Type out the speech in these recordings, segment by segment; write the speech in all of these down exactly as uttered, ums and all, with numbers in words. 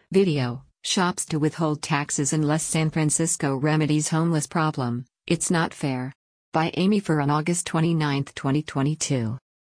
Video: Shops to withhold taxes unless San Francisco remedies homeless problem. It's not fair. By Amy Fur on August twenty-ninth, twenty twenty-two.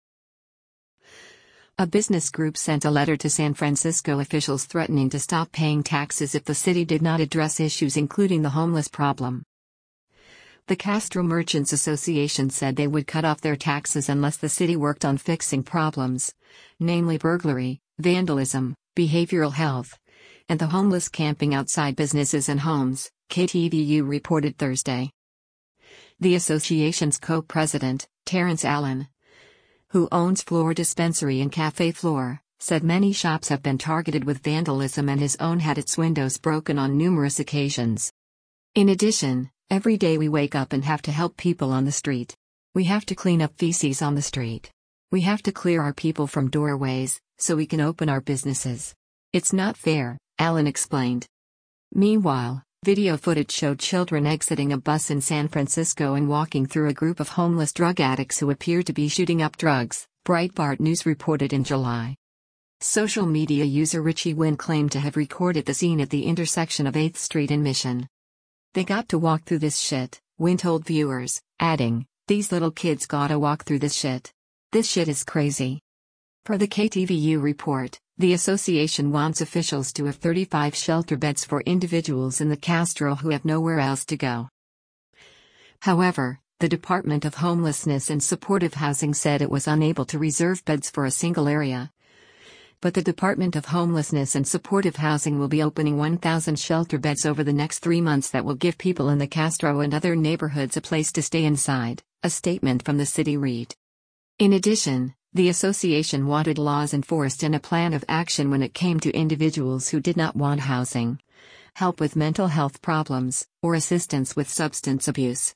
A business group sent a letter to San Francisco officials threatening to stop paying taxes if the city did not address issues including the homeless problem. The Castro Merchants Association said they would cut off their taxes unless the city worked on fixing problems, namely burglary, vandalism, behavioral health, and the homeless camping outside businesses and homes, K T V U reported Thursday. The association's co-president, Terrence Allen, who owns Floor Dispensary and Cafe Floor, said many shops have been targeted with vandalism and his own had its windows broken on numerous occasions. In addition, every day we wake up and have to help people on the street. We have to clean up feces on the street. We have to clear our people from doorways, so we can open our businesses. It's not fair, Allen explained. Meanwhile, video footage showed children exiting a bus in San Francisco and walking through a group of homeless drug addicts who appeared to be shooting up drugs, Breitbart News reported in July. Social media user Richie Wynn claimed to have recorded the scene at the intersection of eighth Street and Mission. "They got to walk through this shit," Wynn told viewers, adding, "These little kids gotta walk through this shit. This shit is crazy." Per the K T V U report, the association wants officials to have thirty-five shelter beds for individuals in the Castro who have nowhere else to go. However, the Department of Homelessness and Supportive Housing said it was unable to reserve beds for a single area. But the Department of Homelessness and Supportive Housing will be opening one thousand shelter beds over the next three months that will give people in the Castro and other neighborhoods a place to stay inside, a statement from the city read. In addition, the association wanted laws enforced and a plan of action when it came to individuals who did not want housing, help with mental health problems, or assistance with substance abuse.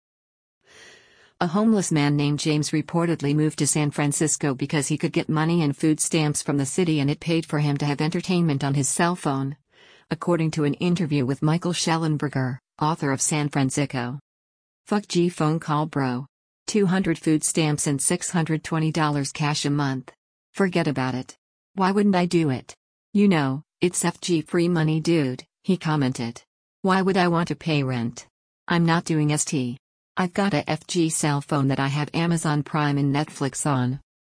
A homeless man named James reportedly moved to San Francisco because he could get money and food stamps from the city and it paid for him to have entertainment on his cell phone, according to an interview with Michael Schellenberger, author of San Francisco. Fuck G phone call bro. two hundred food stamps and six hundred twenty dollars cash a month. Forget about it. Why wouldn't I do it? You know, it's F G free money dude, he commented. Why would I want to pay rent? I'm not doing S T. I've got a F G cell phone that I have Amazon Prime and Netflix on.